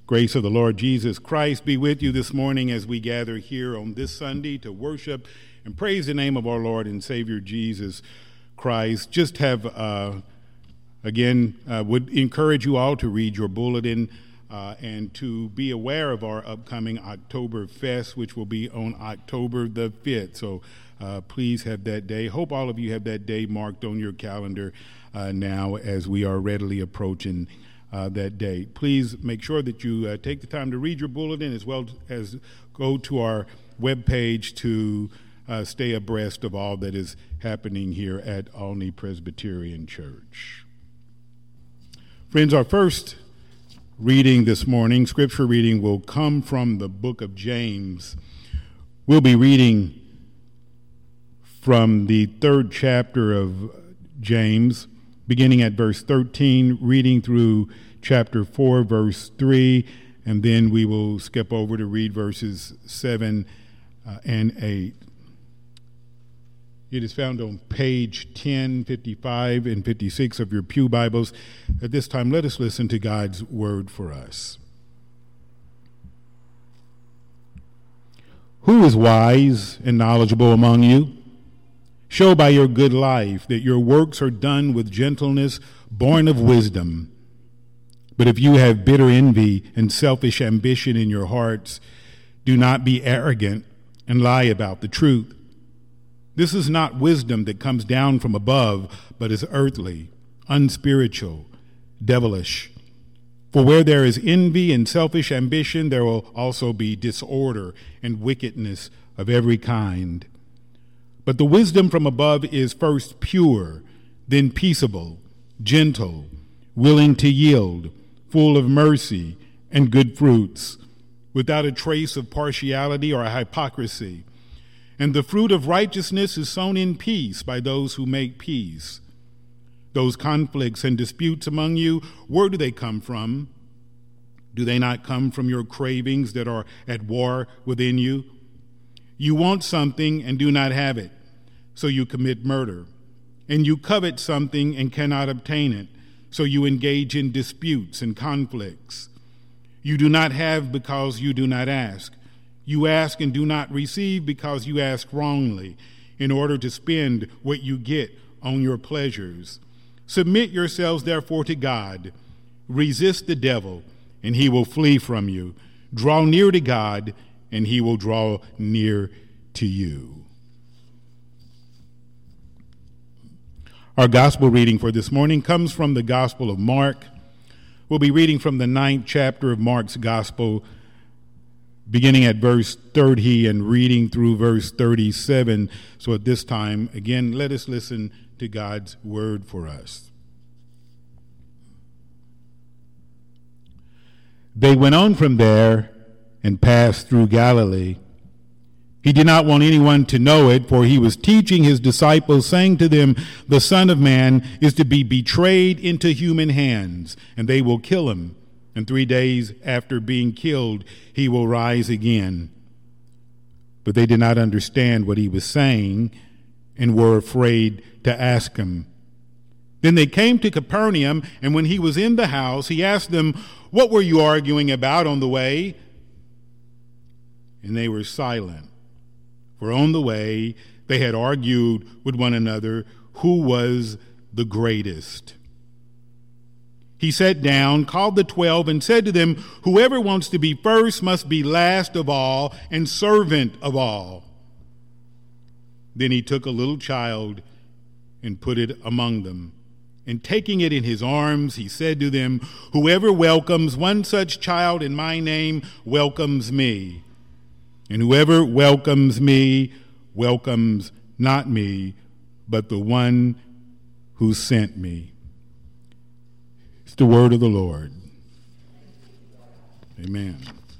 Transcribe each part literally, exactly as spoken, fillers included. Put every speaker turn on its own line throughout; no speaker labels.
Grace of the Lord Jesus Christ be with you this morning as we gather here on this Sunday to worship and praise the name of our Lord and Savior Jesus Christ. Just have, uh, again, uh, would encourage you all to read your bulletin uh, and to be aware of our upcoming October Fest, which will be on October the fifth. So uh, please have that day. Hope all of you have that day marked on your calendar uh, now as we are readily approaching Uh, that day. Please make sure that you uh, take the time to read your bulletin as well as go to our webpage to uh, stay abreast of all that is happening here at Olney Presbyterian Church. Friends, our first reading this morning, scripture reading, will come from the book of James. We'll be reading from the third chapter of James, beginning at verse thirteen, reading through chapter four, verse three, and then we will skip over to read verses seven uh, and eight. It is found on page ten, fifty-five, and fifty-six of your pew Bibles. At this time, let us listen to God's word for us. Who is wise and knowledgeable among you? Show by your good life that your works are done with gentleness, born of wisdom. But if you have bitter envy and selfish ambition in your hearts, do not be arrogant and lie about the truth. This is not wisdom that comes down from above, but is earthly, unspiritual, devilish. For where there is envy and selfish ambition, there will also be disorder and wickedness of every kind. But the wisdom from above is first pure, then peaceable, gentle, willing to yield, full of mercy and good fruits, without a trace of partiality or hypocrisy. And the fruit of righteousness is sown in peace by those who make peace. Those conflicts and disputes among you, where do they come from? Do they not come from your cravings that are at war within you? You want something and do not have it, so you commit murder. And you covet something and cannot obtain it, so you engage in disputes and conflicts. You do not have because you do not ask. You ask and do not receive because you ask wrongly, in order to spend what you get on your pleasures. Submit yourselves therefore to God. Resist the devil, and he will flee from you. Draw near to God, and he will draw near to you. Our gospel reading for this morning comes from the Gospel of Mark. We'll be reading from the ninth chapter of Mark's Gospel, beginning at verse thirty and reading through verse thirty-seven. So at this time, again, let us listen to God's word for us. They went on from there and passed through Galilee. He did not want anyone to know it, for he was teaching his disciples, saying to them, the Son of Man is to be betrayed into human hands, and they will kill him. And three days after being killed, he will rise again. But they did not understand what he was saying and were afraid to ask him. Then they came to Capernaum, and when he was in the house, he asked them, what were you arguing about on the way? And they were silent. For on the way, they had argued with one another who was the greatest. He sat down, called the twelve, and said to them, whoever wants to be first must be last of all and servant of all. Then he took a little child and put it among them. And taking it in his arms, he said to them, whoever welcomes one such child in my name welcomes me. And whoever welcomes me welcomes not me, but the one who sent me. It's the word of the Lord. Amen.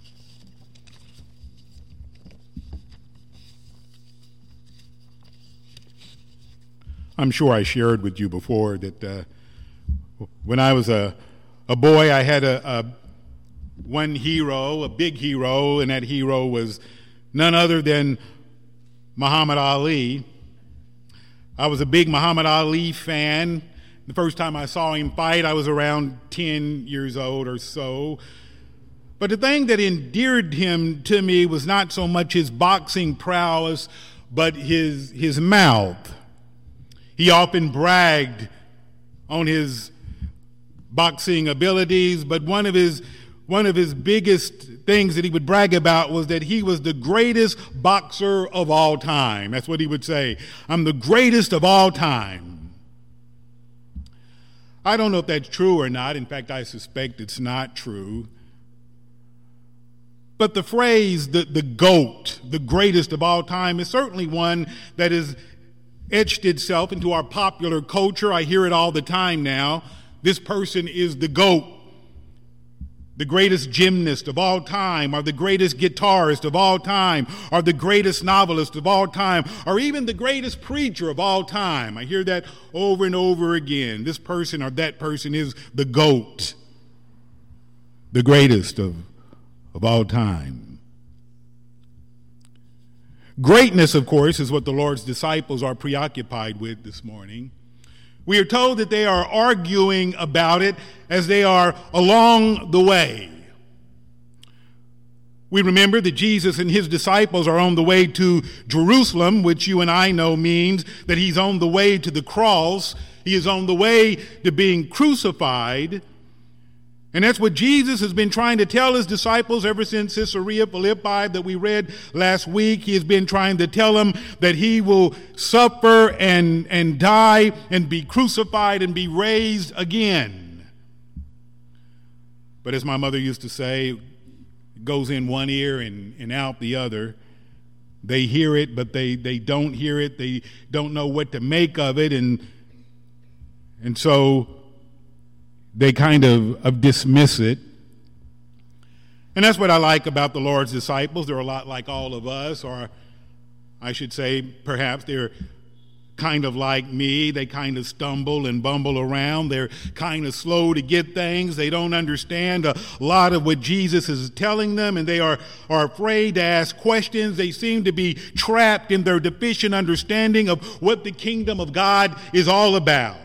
I'm sure I shared with you before that uh, when I was a, a boy, I had a, a one hero, a big hero, and that hero was none other than Muhammad Ali. I was a big Muhammad Ali fan. The first time I saw him fight, I was around ten years old or so. But the thing that endeared him to me was not so much his boxing prowess, but his, his mouth. He often bragged on his boxing abilities, but one of his one of his biggest things that he would brag about was that he was the greatest boxer of all time. That's what he would say. I'm the greatest of all time. I don't know if that's true or not. In fact, I suspect it's not true. But the phrase, the, the GOAT, the greatest of all time, is certainly one that has etched itself into our popular culture. I hear it all the time now. This person is the GOAT, the greatest gymnast of all time, or the greatest guitarist of all time, or the greatest novelist of all time, or even the greatest preacher of all time. I hear that over and over again. This person or that person is the GOAT, the greatest of, of all time. Greatness, of course, is what the Lord's disciples are preoccupied with this morning. We are told that they are arguing about it as they are along the way. We remember that Jesus and his disciples are on the way to Jerusalem, which you and I know means that he's on the way to the cross. He is on the way to being crucified. And that's what Jesus has been trying to tell his disciples ever since Caesarea Philippi that we read last week. He has been trying to tell them that he will suffer and, and die and be crucified and be raised again. But as my mother used to say, it goes in one ear and, and out the other. They hear it, but they, they don't hear it. They don't know what to make of it. And, and so they kind of, of dismiss it. And that's what I like about the Lord's disciples. They're a lot like all of us, or I should say perhaps they're kind of like me. They kind of stumble and bumble around. They're kind of slow to get things. They don't understand a lot of what Jesus is telling them, and they are, are afraid to ask questions. They seem to be trapped in their deficient understanding of what the kingdom of God is all about.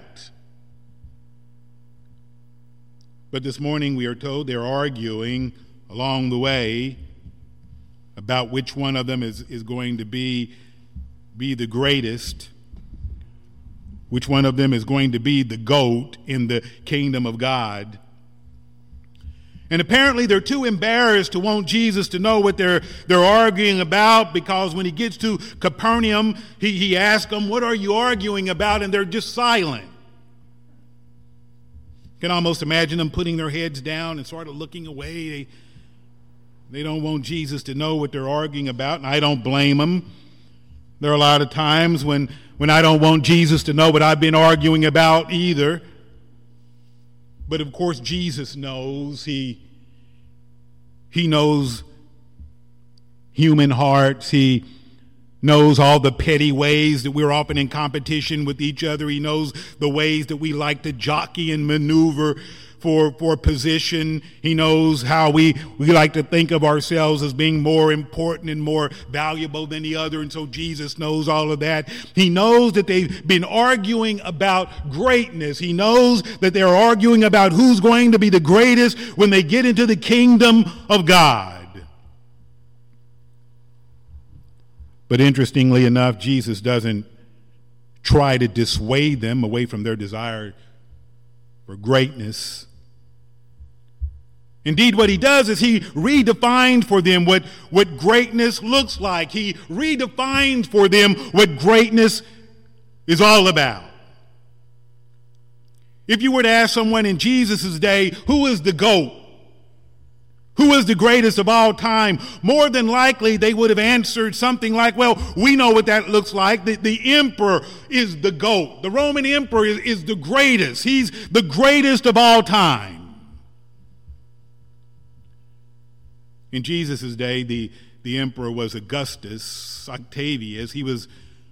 But this morning we are told they're arguing along the way about which one of them is, is going to be, be the greatest, which one of them is going to be the GOAT in the kingdom of God. And apparently they're too embarrassed to want Jesus to know what they're, they're arguing about, because when he gets to Capernaum, he, he asks them, "What are you arguing about?" And they're just silent. You can almost imagine them putting their heads down and sort of looking away. They, they don't want Jesus to know what they're arguing about, and I don't blame them. There are a lot of times when, when I don't want Jesus to know what I've been arguing about either. But of course Jesus knows. He, he knows human hearts. He knows all the petty ways that we're often in competition with each other. He knows the ways that we like to jockey and maneuver for, for position. He knows how we, we like to think of ourselves as being more important and more valuable than the other. And so Jesus knows all of that. He knows that they've been arguing about greatness. He knows that they're arguing about who's going to be the greatest when they get into the kingdom of God. But interestingly enough, Jesus doesn't try to dissuade them away from their desire for greatness. Indeed, what he does is he redefines for them what, what greatness looks like. He redefines for them what greatness is all about. If you were to ask someone in Jesus' day, who is the GOAT? Who is the greatest of all time? More than likely, they would have answered something like, well, we know what that looks like. The, the emperor is the GOAT. The Roman emperor is, is the greatest. He's the greatest of all time. In Jesus' day, the, the emperor was Augustus Octavius. He was,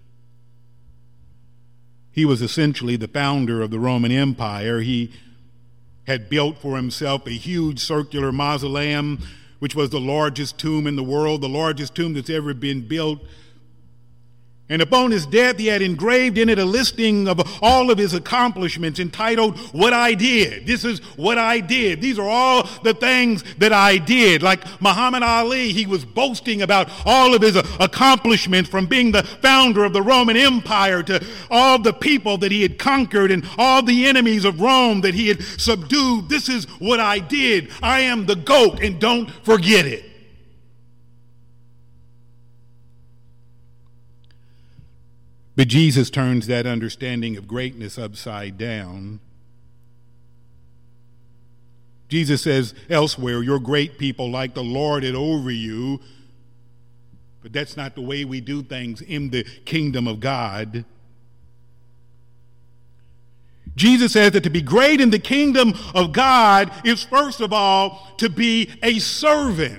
he was essentially the founder of the Roman Empire. He had built for himself a huge circular mausoleum, which was the largest tomb in the world, the largest tomb that's ever been built. And upon his death, he had engraved in it a listing of all of his accomplishments entitled, What I Did. This is what I did. These are all the things that I did. Like Muhammad Ali, he was boasting about all of his accomplishments, from being the founder of the Roman Empire to all the people that he had conquered and all the enemies of Rome that he had subdued. This is what I did. I am the GOAT, and don't forget it. But Jesus turns that understanding of greatness upside down. Jesus says elsewhere, you're great people like to lord it over you, but that's not the way we do things in the kingdom of God. Jesus says that to be great in the kingdom of God is, first of all, to be a servant.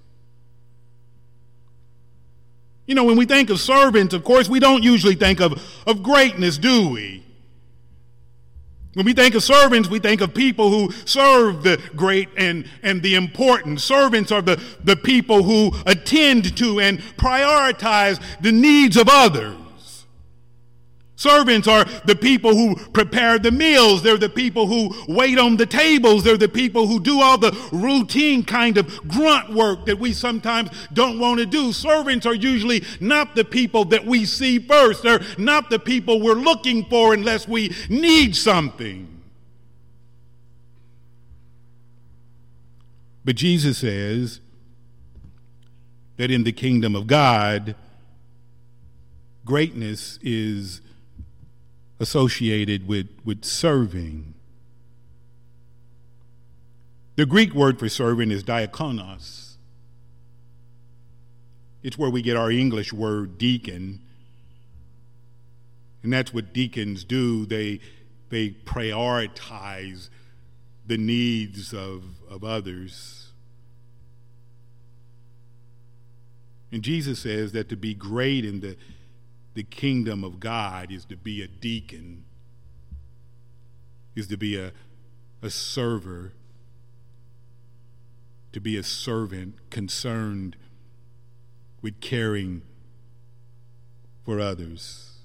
You know, when we think of servants, of course, we don't usually think of, of greatness, do we? When we think of servants, we think of people who serve the great and, and the important. Servants are the, the people who attend to and prioritize the needs of others. Servants are the people who prepare the meals. They're the people who wait on the tables. They're the people who do all the routine kind of grunt work that we sometimes don't want to do. Servants are usually not the people that we see first. They're not the people we're looking for unless we need something. But Jesus says that in the kingdom of God, greatness is associated with, with serving. The Greek word for servant is diakonos. It's where we get our English word deacon. And that's what deacons do. They, they prioritize the needs of, of others. And Jesus says that to be great in the The kingdom of God is to be a deacon, is to be a, a server, to be a servant concerned with caring for others.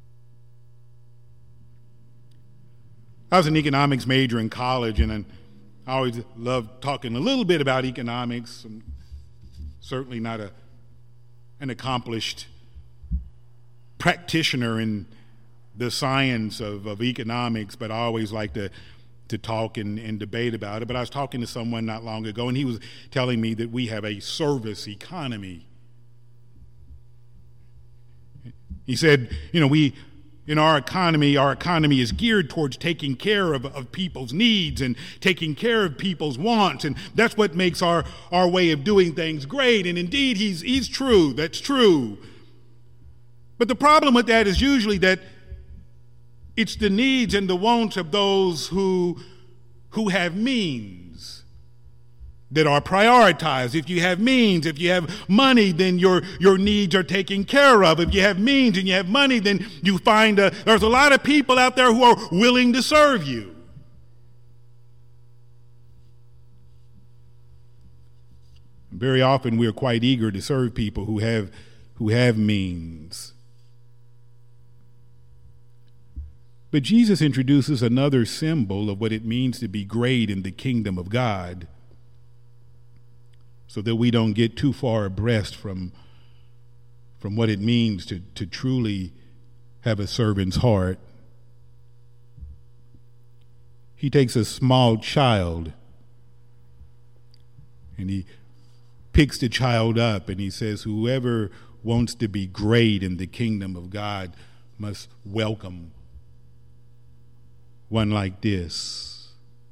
I was an economics major in college, and I always loved talking a little bit about economics. I'm certainly not a, an accomplished practitioner in the science of, of economics, but I always like to, to talk and, and debate about it. But I was talking to someone not long ago, and he was telling me that we have a service economy. He said, you know, we, in our economy, our economy is geared towards taking care of, of people's needs and taking care of people's wants, and that's what makes our, our way of doing things great. And indeed, he's, he's true. That's true. But the problem with that is usually that it's the needs and the wants of those who, who have means that are prioritized. If you have means, if you have money, then your, your needs are taken care of. If you have means and you have money, then you find a, there's a lot of people out there who are willing to serve you. Very often we are quite eager to serve people who have, who have means. But Jesus introduces another symbol of what it means to be great in the kingdom of God, so that we don't get too far abreast from, from what it means to, to truly have a servant's heart. He takes a small child and he picks the child up and he says, whoever wants to be great in the kingdom of God must welcome one like this.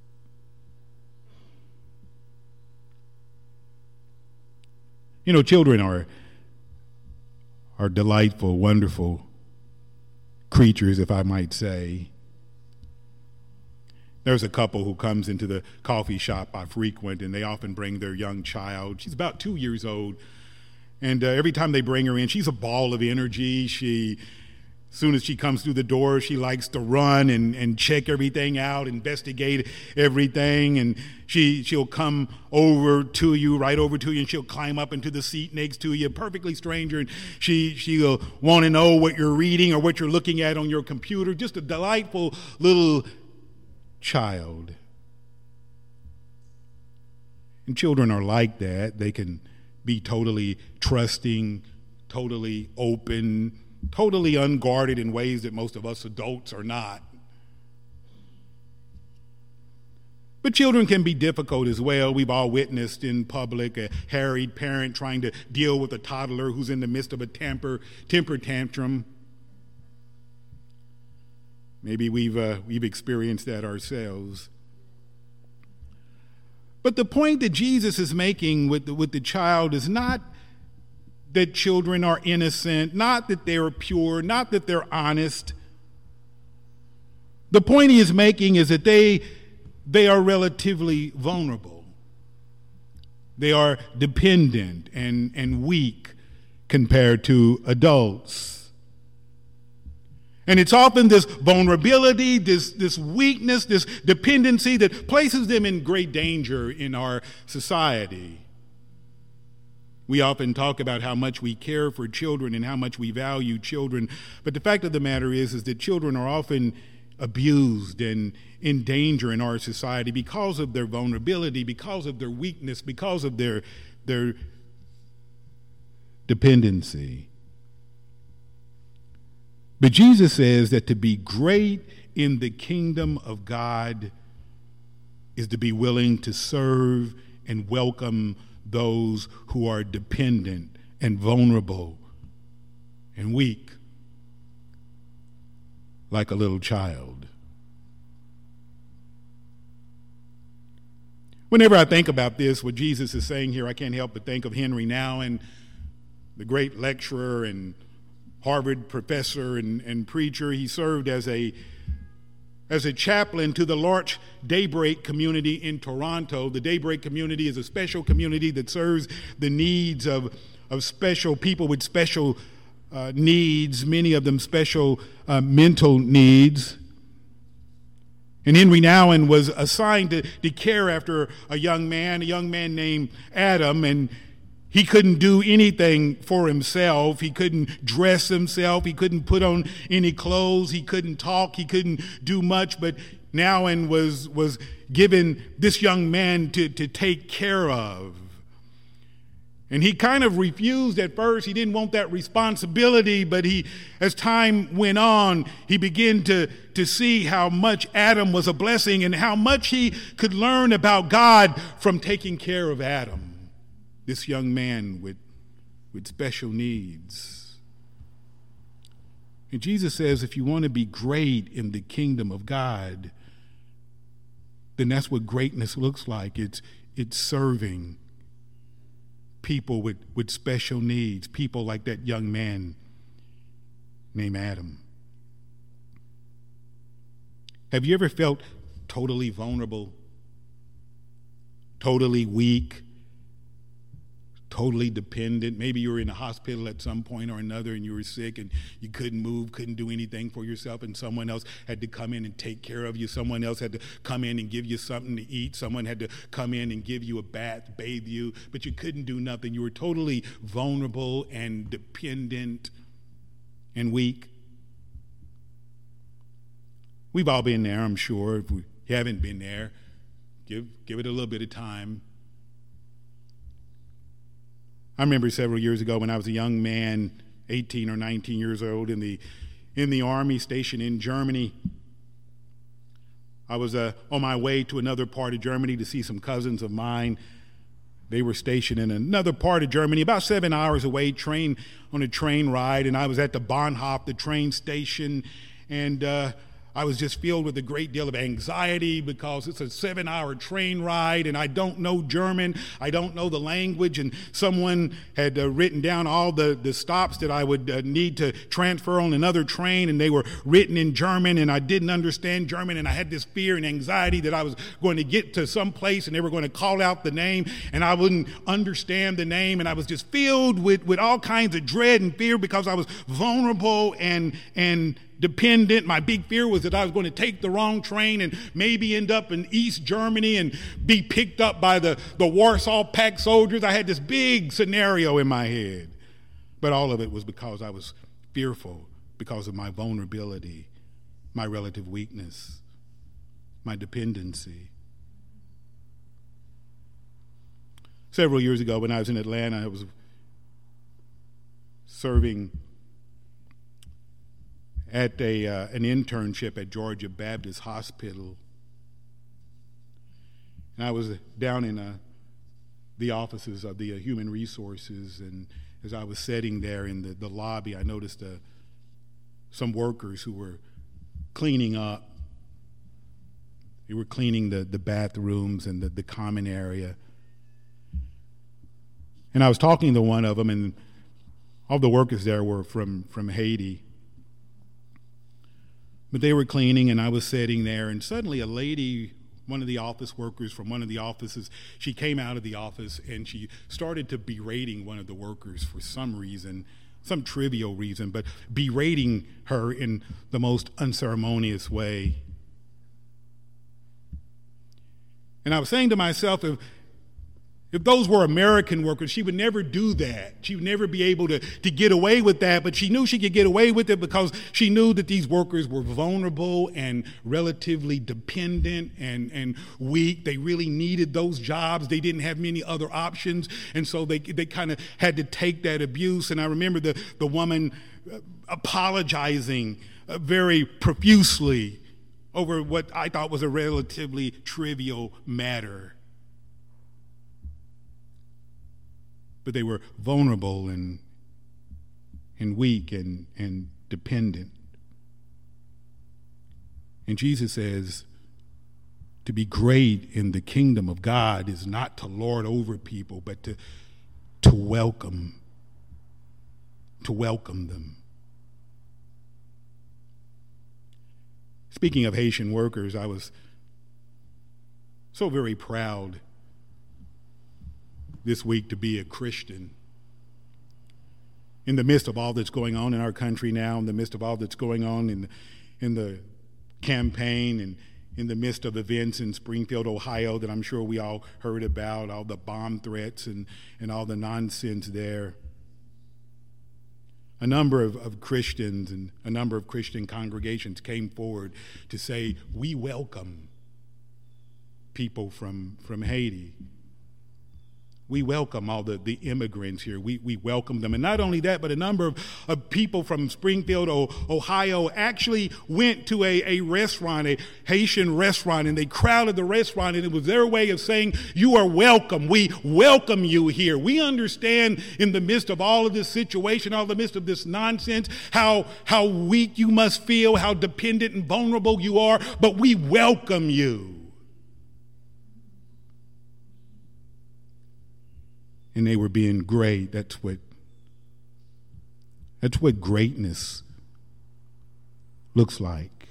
You know, children are, are delightful, wonderful creatures, if I might say. There's a couple who comes into the coffee shop I frequent, and they often bring their young child. She's about two years old, and uh, every time they bring her in, she's a ball of energy. She As soon as she comes through the door, she likes to run and, and check everything out, investigate everything. And she, she'll come over to you, right over to you, and she'll climb up into the seat next to you, perfectly stranger. And she, she'll want to know what you're reading or what you're looking at on your computer. Just a delightful little child. And children are like that. They can be totally trusting, totally open, totally unguarded in ways that most of us adults are not. But children can be difficult as well. We've all witnessed in public a harried parent trying to deal with a toddler who's in the midst of a temper, temper tantrum. Maybe we've, uh, we've experienced that ourselves. But the point that Jesus is making with the, with the child is not that children are innocent, not that they're pure, not that they're honest. The point he is making is that they, they are relatively vulnerable. They are dependent and, and weak compared to adults. And it's often this vulnerability, this, this weakness, this dependency that places them in great danger in our society. We often talk about how much we care for children and how much we value children. But the fact of the matter is, is that children are often abused and in danger in our society because of their vulnerability, because of their weakness, because of their, their dependency. But Jesus says that to be great in the kingdom of God is to be willing to serve and welcome those who are dependent and vulnerable and weak, like a little child. Whenever I think about this, what Jesus is saying here, I can't help but think of Henry Nouwen, the great lecturer and Harvard professor and, and preacher. He served as a as a chaplain to the L'Arche Daybreak community in Toronto. The Daybreak community is a special community that serves the needs of, of special people with special uh, needs, many of them special uh, mental needs. And Henry Nouwen was assigned to, to care after a young man, a young man named Adam, and he couldn't do anything for himself. He couldn't dress himself. He couldn't put on any clothes. He couldn't talk. He couldn't do much. But Nouwen was, was given this young man to, to take care of. And he kind of refused at first. He didn't want that responsibility. But he, as time went on, he began to, to see how much Adam was a blessing and how much he could learn about God from taking care of Adam. This young man with, with special needs. And Jesus says, if you want to be great in the kingdom of God, then that's what greatness looks like. It's, it's serving people with, with special needs, people like that young man named Adam. Have you ever felt totally vulnerable, totally weak, totally dependent? Maybe you were in a hospital at some point or another and you were sick and you couldn't move, couldn't do anything for yourself, and someone else had to come in and take care of you. Someone else had to come in and give you something to eat. Someone had to come in and give you a bath, bathe you, but you couldn't do nothing. You were totally vulnerable and dependent and weak. We've all been there, I'm sure. If we haven't been there, give, give it a little bit of time. I remember several years ago when I was a young man, eighteen or nineteen years old, in the in the army stationed in Germany. I was uh, on my way to another part of Germany to see some cousins of mine. They were stationed in another part of Germany, about seven hours away, train on a train ride, and I was at the Bahnhof, the train station, and uh, I was just filled with a great deal of anxiety because it's a seven-hour train ride and I don't know German. I don't know the language. And someone had uh, written down all the, the stops that I would uh, need to transfer on another train, and they were written in German, and I didn't understand German, and I had this fear and anxiety that I was going to get to some place and they were going to call out the name and I wouldn't understand the name, and I was just filled with, with all kinds of dread and fear because I was vulnerable and and dependent. My big fear was that I was going to take the wrong train and maybe end up in East Germany and be picked up by the, the Warsaw Pact soldiers. I had this big scenario in my head. But all of it was because I was fearful, because of my vulnerability, my relative weakness, my dependency. Several years ago when I was in Atlanta, I was serving at a uh, an internship at Georgia Baptist Hospital. And I was down in uh, the offices of the uh, Human Resources, and as I was sitting there in the, the lobby, I noticed uh, some workers who were cleaning up. They were cleaning the, the bathrooms and the, the common area. And I was talking to one of them, and all the workers there were from, from Haiti. But they were cleaning, and I was sitting there, and suddenly a lady, one of the office workers from one of the offices, she came out of the office, and she started to berating one of the workers for some reason, some trivial reason, but berating her in the most unceremonious way. And I was saying to myself, if If those were American workers, she would never do that. She would never be able to, to get away with that, but she knew she could get away with it because she knew that these workers were vulnerable and relatively dependent and, and weak. They really needed those jobs. They didn't have many other options, and so they they kind of had to take that abuse. And I remember the, the woman apologizing uh, very profusely over what I thought was a relatively trivial matter. But they were vulnerable and and weak and, and dependent. And Jesus says, to be great in the kingdom of God is not to lord over people, but to to welcome, to welcome them. Speaking of Haitian workers, I was so very proud this week to be a Christian. In the midst of all that's going on in our country now, in the midst of all that's going on in, in the campaign, and in the midst of events in Springfield, Ohio, that I'm sure we all heard about, all the bomb threats and, and all the nonsense there. A number of, of Christians and a number of Christian congregations came forward to say, we welcome people from, from Haiti. We welcome all the, the immigrants here. We, we welcome them. And not only that, but a number of, of people from Springfield, Ohio actually went to a, a restaurant, a Haitian restaurant, and they crowded the restaurant, and it was their way of saying, you are welcome. We welcome you here. We understand in the midst of all of this situation, all the midst of this nonsense, how, how weak you must feel, how dependent and vulnerable you are, but we welcome you. And they were being great. That's what, that's what greatness looks like.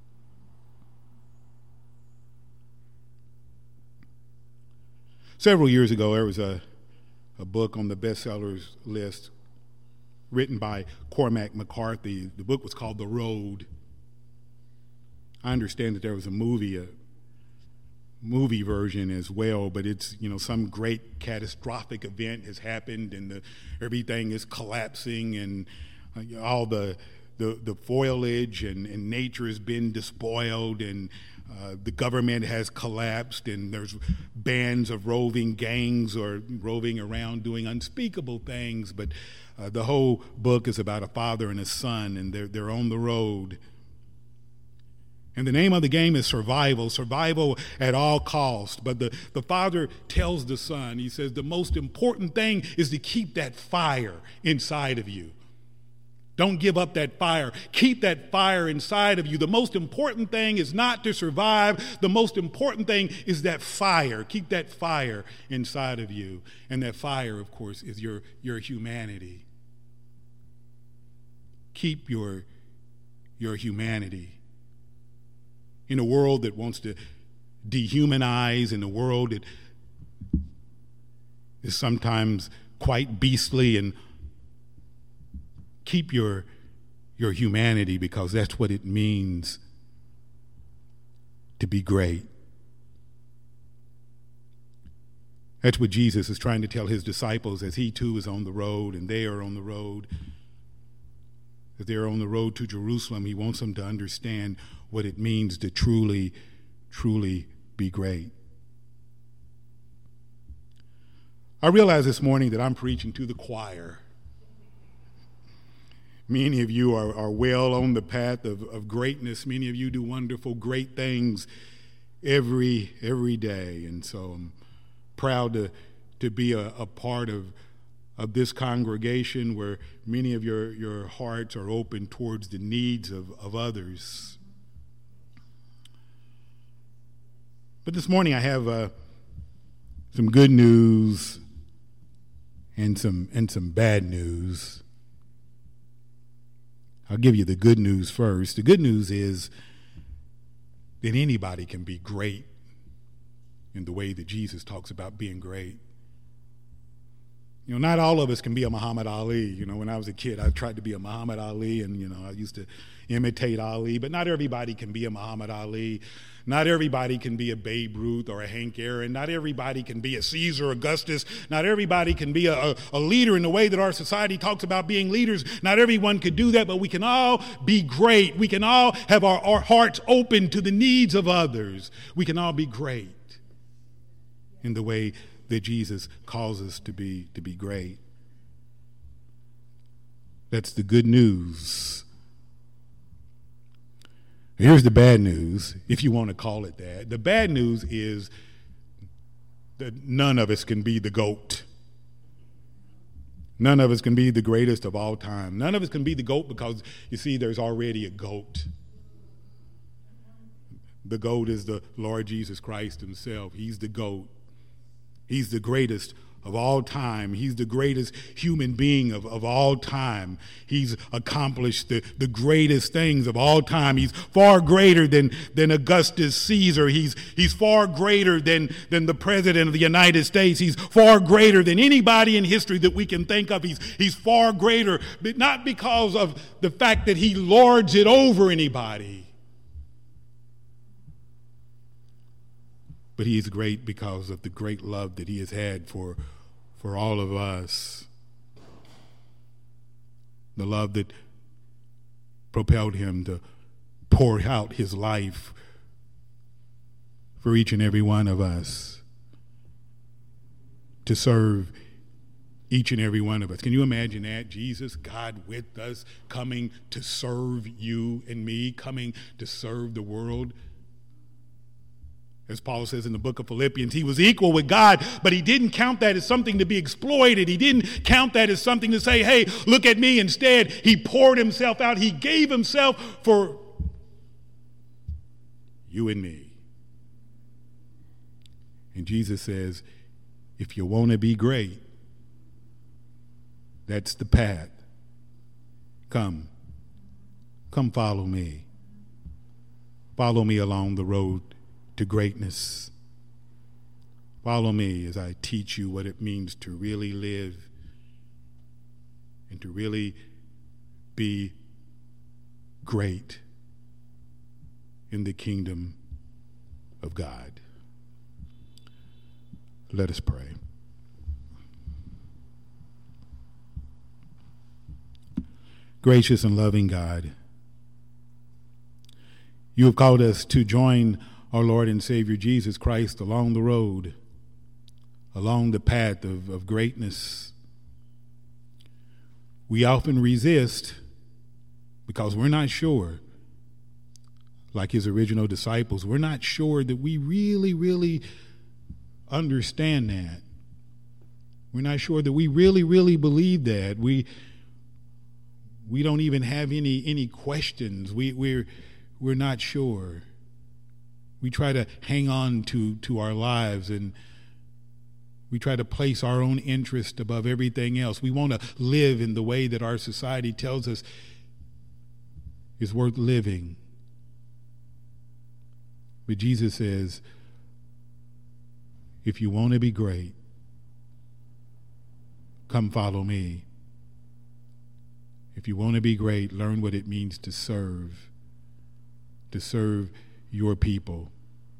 Several years ago, there was a, a book on the bestsellers list written by Cormac McCarthy. The book was called The Road. I understand that there was a movie, a movie version as well, but it's, you know, some great catastrophic event has happened and the, everything is collapsing, and uh, all the, the the foliage and, and nature has been despoiled, and uh, the government has collapsed, and there's bands of roving gangs or roving around doing unspeakable things. But uh, the whole book is about a father and a son, and they're they're on the road. And the name of the game is survival, survival at all costs. But the, the father tells the son, he says, the most important thing is to keep that fire inside of you. Don't give up that fire. Keep that fire inside of you. The most important thing is not to survive. The most important thing is that fire. Keep that fire inside of you. And that fire, of course, is your, your humanity. Keep your, your humanity. In a world that wants to dehumanize, in a world that is sometimes quite beastly, and keep your, your humanity, because that's what it means to be great. That's what Jesus is trying to tell his disciples as he too is on the road and they are on the road. As they're on the road to Jerusalem, he wants them to understand what it means to truly, truly be great. I realize this morning that I'm preaching to the choir. Many of you are, are well on the path of, of greatness. Many of you do wonderful, great things every every day. And so I'm proud to, to be a, a part of, of this congregation where many of your, your hearts are open towards the needs of, of others. But this morning I have uh, some good news and some and some bad news. I'll give you the good news first. The good news is that anybody can be great in the way that Jesus talks about being great. You know, not all of us can be a Muhammad Ali. You know, when I was a kid, I tried to be a Muhammad Ali, and, you know, I used to imitate Ali, but not everybody can be a Muhammad Ali. Not everybody can be a Babe Ruth or a Hank Aaron. Not everybody can be a Caesar Augustus. Not everybody can be a, a, a leader in the way that our society talks about being leaders. Not everyone could do that, but we can all be great. We can all have our, our hearts open to the needs of others. We can all be great in the way that Jesus calls us to be, to be great. That's the good news. Here's the bad news, if you want to call it that. The bad news is that none of us can be the GOAT. None of us can be the greatest of all time. None of us can be the GOAT because, you see, there's already a GOAT. The GOAT is the Lord Jesus Christ himself. He's the GOAT. He's the greatest of all time. He's the greatest human being of, of all time. He's accomplished the, the greatest things of all time. He's far greater than, than Augustus Caesar. He's, he's far greater than, than the President of the United States. He's far greater than anybody in history that we can think of. He's, he's far greater, but not because of the fact that he lords it over anybody. But he is great because of the great love that he has had for, for all of us. The love that propelled him to pour out his life for each and every one of us, to serve each and every one of us. Can you imagine that? Jesus, God with us, coming to serve you and me, coming to serve the world. As Paul says in the book of Philippians, he was equal with God, but he didn't count that as something to be exploited. He didn't count that as something to say, hey, look at me. Instead, he poured himself out. He gave himself for you and me. And Jesus says, if you want to be great, that's the path. Come. Come follow me. Follow me along the road to greatness. Follow me as I teach you what it means to really live and to really be great in the kingdom of God. Let us pray. Gracious and loving God, you have called us to join our Lord and Savior Jesus Christ along the road, along the path of, of greatness. We often resist because we're not sure, like his original disciples, we're not sure that we really, really understand that. We're not sure that we really, really believe that. We, we don't even have any any questions. We, we're we're not sure. We try to hang on to, to our lives, and we try to place our own interest above everything else. We want to live in the way that our society tells us is worth living. But Jesus says, if you want to be great, come follow me. If you want to be great, learn what it means to serve, to serve your people.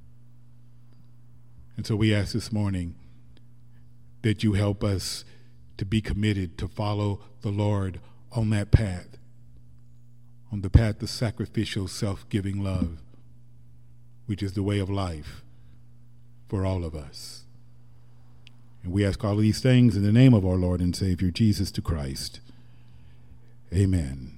And so we ask this morning that you help us to be committed to follow the Lord on that path, on the path of sacrificial, self-giving love, which is the way of life for all of us. And we ask all of these things in the name of our Lord and Savior, Jesus the Christ. Amen.